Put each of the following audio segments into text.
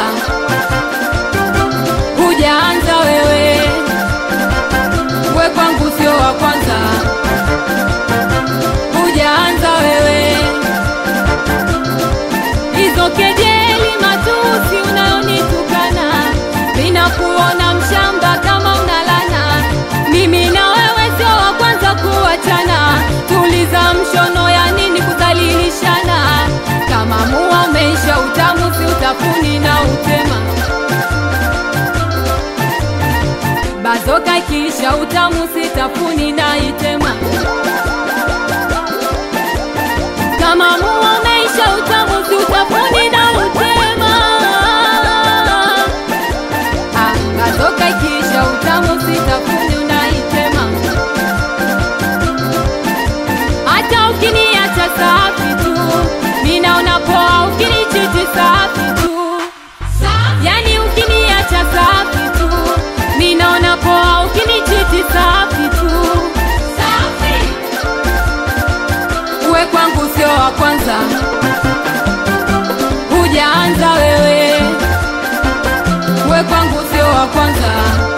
kwanza, hujaanza wewe, we kwangu sio wa kwanza, hujaanza wewe. Hizo kejeli matusi unayonitukana, ninakuona mshamba kama unalana. Mimi na wewe sio wa kwanza kuachana, tuliza mshono ya nini kudhalilishana. Kama mua umeisha utamu si utafuni na utema, bazoka ikiisha utamu sitafuni na itema. Kama mua umeisha utamu si utafuni na utema, bazoka ikiisha utamu sitafuni unaitema. Hata ukiniacha safi tu, ninaona poa ukinichiti safi tu. Yani ukiniacha safi tu, ninaona poa ukinichiti safi tu. Uwe kwangu sio wa kwanza, hujaanza wewe. Uwe kwangu sio wa kwanza,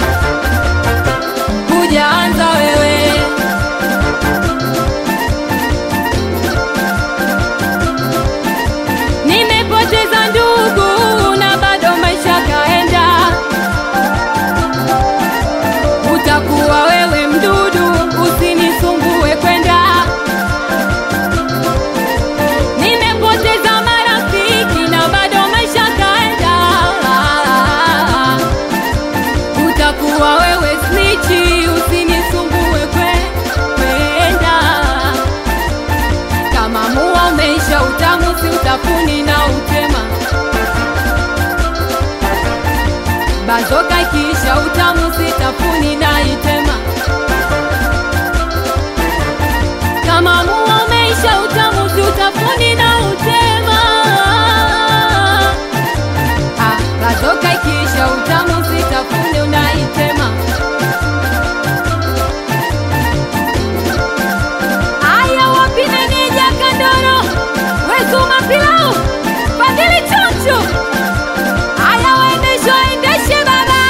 hujaanza wewe. Nimepoteza ndugu na bado maisha kaenda, utakuwa wewe mdudu usinisumbue kwenda. Nimepoteza marafiki na bado maisha kaenda, utakuwa wewe snitchi usinisumbue kwenda. Kama mua umeisha utamu si utafuni na utema, bazoka ikiisha utamu sitafuni na itema. Kama mua umeisha utamu si utafuni na utema, bazoka ikiisha utamu sitafuni unaitema. Aya wapi meneja Kandoro, wezuma pilau, Fadhili Choncho. Aya waendeshe baba.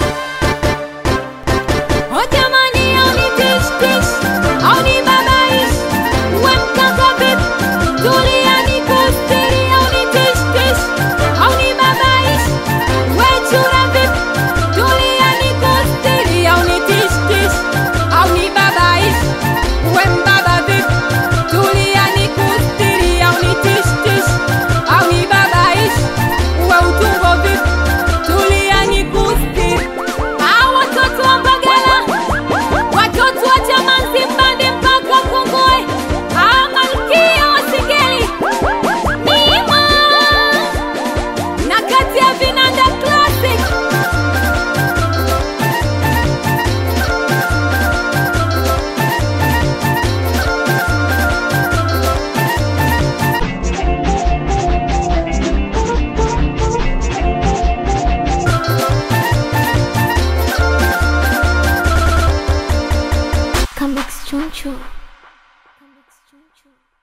O jamani au ni tish tish, au ni babaish, we mkaka vipi, tulia ni kustiri. Au ni tish tish, au ni babaish, we chura vipi, tulia ni kustiri. Au ni tish tish, au ni babaish, we mbaba vipi, tulia ni kustiri. Au ni tish tish, au ni babaish, we utumbo vipi, tulia ni kustiri. Watoto wa Mbagala, watoto wa Chamanzi, Mbande mpaka Kongoe, Malkia wa Singeli, Mima na kati ya Vinanda Classic. Come back, Choncho.